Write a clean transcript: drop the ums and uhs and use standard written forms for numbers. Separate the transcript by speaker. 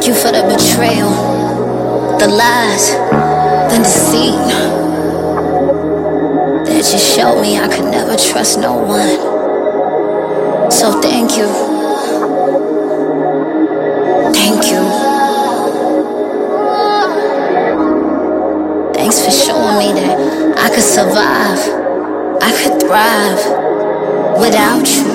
Speaker 1: Thank you for the betrayal, the lies, the deceit. That just showed me I could never trust no one. So thank you. Thank you. Thanks for showing me that I could survive, I could thrive without you.